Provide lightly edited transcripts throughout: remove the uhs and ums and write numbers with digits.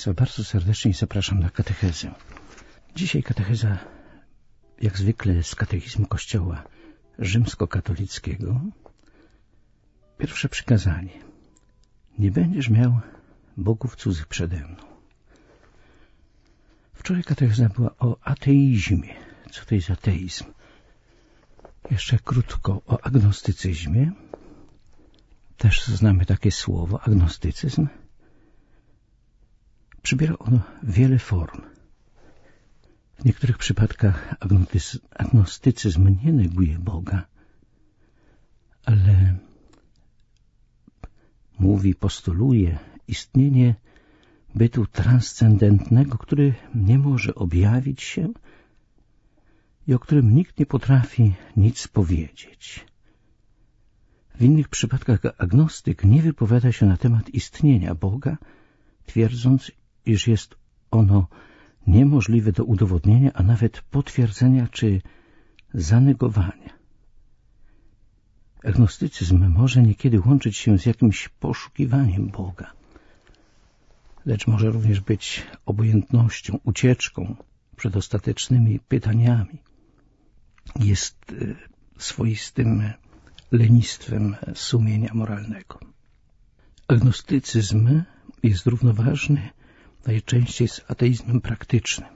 Państwa bardzo serdecznie zapraszam na katechezę. Dzisiaj katecheza, jak zwykle, z katechizmu Kościoła rzymskokatolickiego. Pierwsze przykazanie. Nie będziesz miał bogów cudzych przede mną. Wczoraj katecheza była o ateizmie. Co to jest ateizm? Jeszcze krótko o agnostycyzmie. Też znamy takie słowo, agnostycyzm. Przybiera ono wiele form. W niektórych przypadkach agnostycyzm nie neguje Boga, ale postuluje istnienie bytu transcendentnego, który nie może objawić się i o którym nikt nie potrafi nic powiedzieć. W innych przypadkach agnostyk nie wypowiada się na temat istnienia Boga, twierdząc, iż jest ono niemożliwe do udowodnienia, a nawet potwierdzenia czy zanegowania. Agnostycyzm może niekiedy łączyć się z jakimś poszukiwaniem Boga, lecz może również być obojętnością, ucieczką przed ostatecznymi pytaniami. Jest swoistym lenistwem sumienia moralnego. Agnostycyzm jest równoważny najczęściej z ateizmem praktycznym.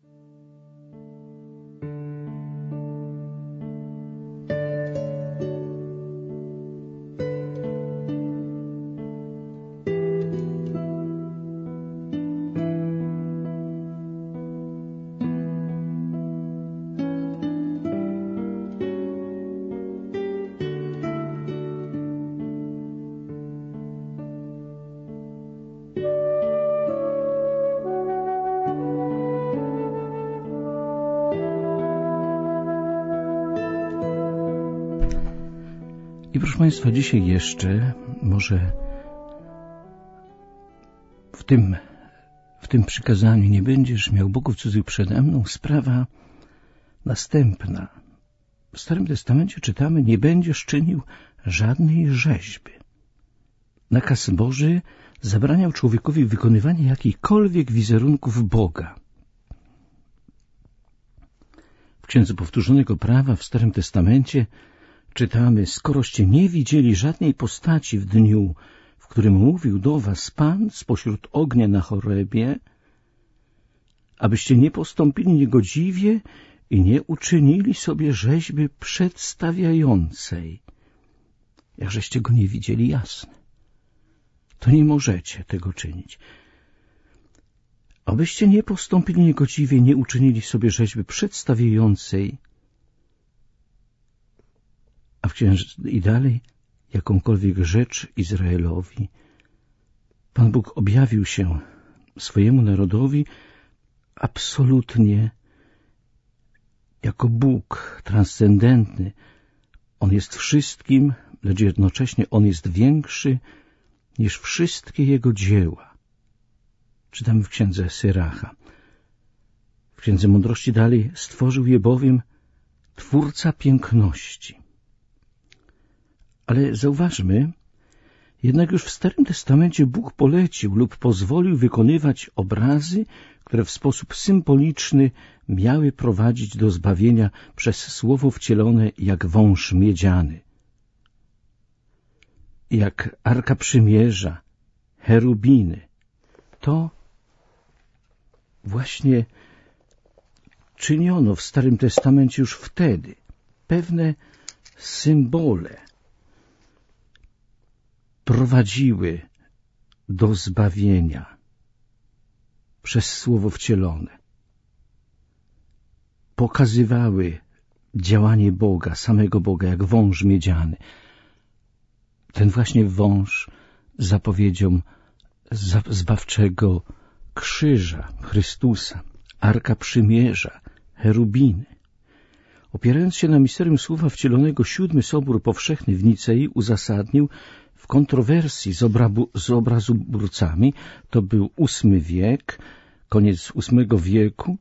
I proszę Państwa, dzisiaj jeszcze może w tym przykazaniu nie będziesz miał bogów cudzych przede mną, sprawa następna. W Starym Testamencie czytamy, nie będziesz czynił żadnej rzeźby. Nakaz Boży zabraniał człowiekowi wykonywania jakichkolwiek wizerunków Boga. W Księdze Powtórzonego Prawa w Starym Testamencie czytamy, skoroście nie widzieli żadnej postaci w dniu, w którym mówił do was Pan spośród ognia na Chorebie, abyście nie postąpili niegodziwie i nie uczynili sobie rzeźby przedstawiającej. Jakżeście go nie widzieli, jasne, to nie możecie tego czynić. Abyście nie postąpili niegodziwie, nie uczynili sobie rzeźby przedstawiającej, i dalej, jakąkolwiek rzecz Izraelowi. Pan Bóg objawił się swojemu narodowi absolutnie jako Bóg transcendentny. On jest wszystkim, lecz jednocześnie On jest większy niż wszystkie Jego dzieła. Czytamy w Księdze Syracha. W Księdze Mądrości dalej, stworzył je bowiem Twórca piękności. Ale zauważmy, jednak już w Starym Testamencie Bóg polecił lub pozwolił wykonywać obrazy, które w sposób symboliczny miały prowadzić do zbawienia przez słowo wcielone jak wąż miedziany. Jak Arka Przymierza, cherubiny. To właśnie czyniono w Starym Testamencie już wtedy. Pewne symbole prowadziły do zbawienia przez słowo wcielone. Pokazywały działanie Boga, samego Boga, jak wąż miedziany. Ten właśnie wąż zapowiedzią zbawczego krzyża Chrystusa, Arka Przymierza, cherubiny. Opierając się na misterium słowa wcielonego, VII Sobór Powszechny w Nicei uzasadnił w kontrowersji z obrazoburcami, to był VIII wiek, koniec VIII wieku,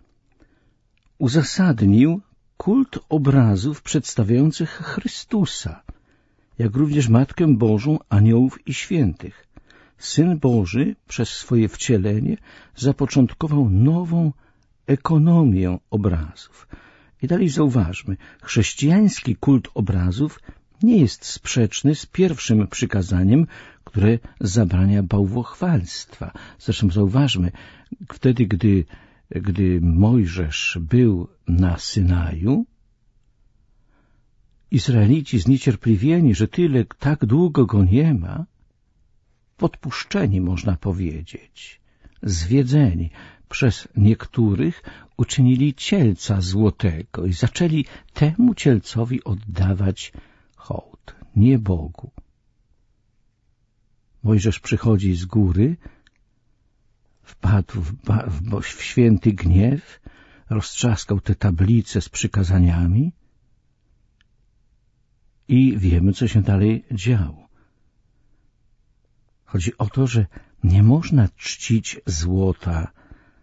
uzasadnił kult obrazów przedstawiających Chrystusa, jak również Matkę Bożą, aniołów i świętych. Syn Boży przez swoje wcielenie zapoczątkował nową ekonomię obrazów. I dalej zauważmy, chrześcijański kult obrazów nie jest sprzeczny z pierwszym przykazaniem, które zabrania bałwochwalstwa. Zresztą zauważmy, wtedy, gdy Mojżesz był na Synaju, Izraelici zniecierpliwieni, że tak długo go nie ma, podpuszczeni, można powiedzieć, zwiedzeni przez niektórych, uczynili cielca złotego i zaczęli temu cielcowi oddawać hołd, nie Bogu. Mojżesz przychodzi z góry, wpadł w święty gniew, roztrzaskał te tablice z przykazaniami i wiemy, co się dalej działo. Chodzi o to, że nie można czcić złota,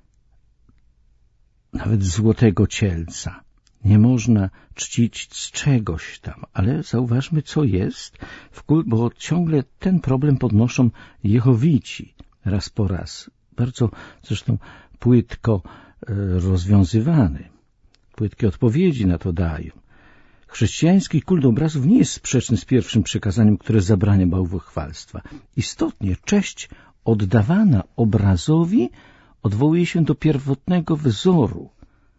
nawet złotego cielca. Nie można czcić z czegoś tam, ale zauważmy, co jest w kult, bo ciągle ten problem podnoszą Jehowici raz po raz. Bardzo zresztą płytko rozwiązywany. Płytkie odpowiedzi na to dają. Chrześcijański kult obrazów nie jest sprzeczny z pierwszym przykazaniem, które zabrania bałwochwalstwa. Istotnie cześć oddawana obrazowi odwołuje się do pierwotnego wzoru.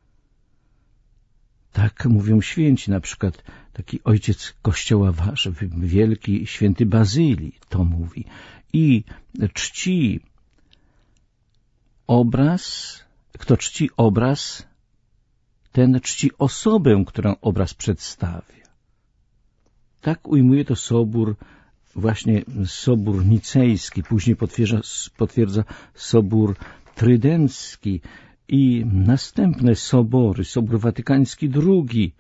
Tak mówią święci, na przykład taki ojciec Kościoła Warszawy, wielki święty Bazylii to mówi. I czci obraz, kto czci obraz, ten czci osobę, którą obraz przedstawia. Tak ujmuje to Sobór, właśnie Sobór Nicejski, później potwierdza Sobór Trydencki i następne sobory, Sobór Watykański II.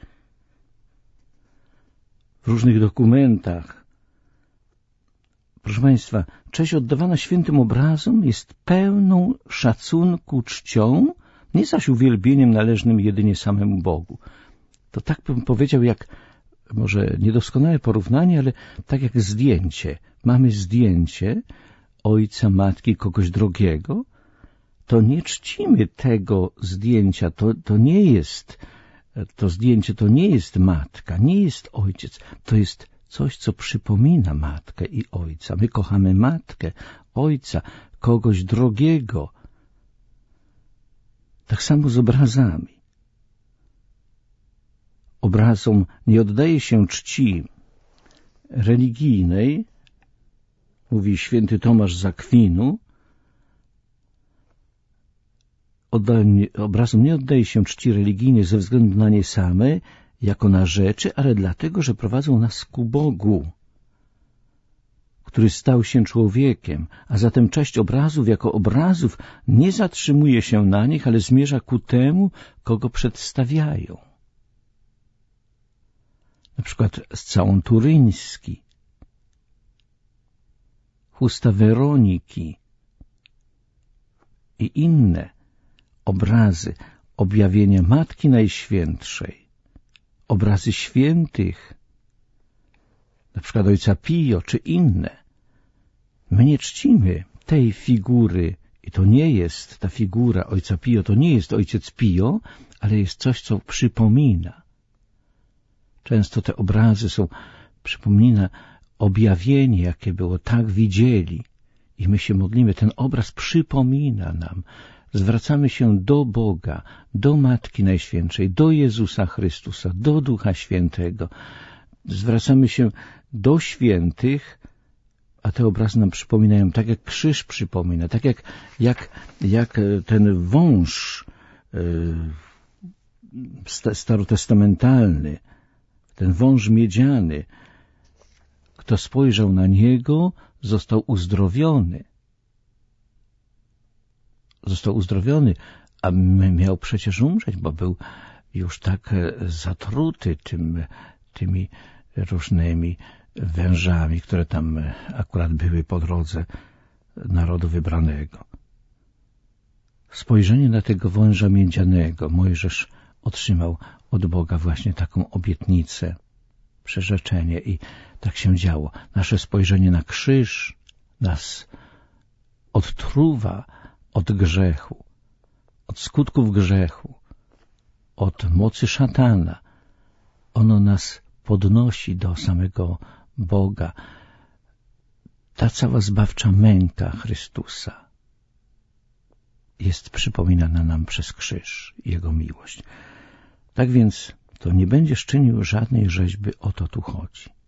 W różnych dokumentach. Proszę Państwa, cześć oddawana świętym obrazom jest pełną szacunku czcią, nie zaś uwielbieniem należnym jedynie samemu Bogu. To tak bym powiedział, jak może niedoskonałe porównanie, ale tak jak zdjęcie. Mamy zdjęcie ojca, matki, kogoś drogiego, to nie czcimy tego zdjęcia, to nie jest to zdjęcie, to nie jest matka, nie jest ojciec, to jest coś, co przypomina matkę i ojca. My kochamy matkę, ojca, kogoś drogiego. Tak samo z obrazami. Obrazom nie oddaje się czci religijnej, mówi święty Tomasz z Akwinu. Obrazom nie oddaje się czci religijnej ze względu na nie same, jako na rzeczy, ale dlatego, że prowadzą nas ku Bogu, który stał się człowiekiem, a zatem cześć obrazów jako obrazów nie zatrzymuje się na nich, ale zmierza ku temu, kogo przedstawiają. Na przykład Scałon Turyński, Chusta Weroniki i inne obrazy, objawienia Matki Najświętszej, obrazy świętych, na przykład Ojca Pio czy inne. My nie czcimy tej figury i to nie jest ta figura Ojca Pio, to nie jest Ojciec Pio, ale jest coś, co przypomina. Często te obrazy przypomina objawienie, jakie było, tak widzieli i my się modlimy. Ten obraz przypomina nam. Zwracamy się do Boga, do Matki Najświętszej, do Jezusa Chrystusa, do Ducha Świętego. Zwracamy się do świętych, a te obrazy nam przypominają, tak jak krzyż przypomina, tak jak ten wąż starotestamentalny, ten wąż miedziany. Kto spojrzał na niego, został uzdrowiony. Został uzdrowiony, a miał przecież umrzeć, bo był już tak zatruty tymi różnymi wężami, które tam akurat były po drodze narodu wybranego. Spojrzenie na tego węża miedzianego Mojżesz otrzymał od Boga właśnie taką obietnicę, przyrzeczenie i tak się działo. Nasze spojrzenie na krzyż nas odtruwa od grzechu, od skutków grzechu, od mocy szatana. Ono nas podnosi do samego Boga. Ta cała zbawcza męka Chrystusa jest przypominana nam przez krzyż, Jego miłość. Tak więc to nie będziesz czynił żadnej rzeźby, o to tu chodzi.